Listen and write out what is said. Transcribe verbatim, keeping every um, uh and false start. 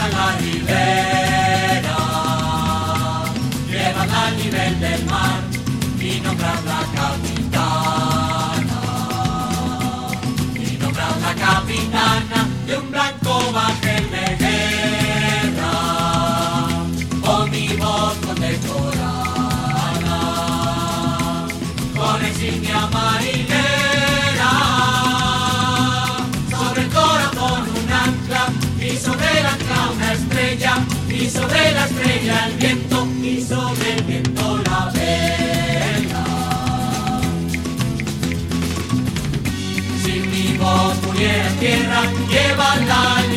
a la ribera, llevarla al nivel del mar y nombrarla capitana, y nombrarla capitana de un blanco bajel de guerra, con mi voz condecorada, con insignia marinera, sobre el corazón un ancla, y sobre el ancla una estrella, y sobre la estrella el viento, y sobre el viento la vela. Si mi voz muriera en tierra, llévala